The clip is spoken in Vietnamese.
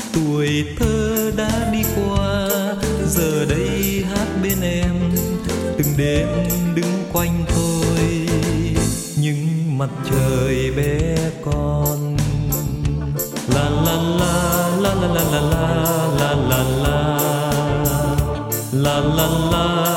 Tuổi thơ đã đi qua, giờ đây hát bên em, từng đêm đứng quanh tôi những mặt trời bé con. La la la la la la la la la la la la la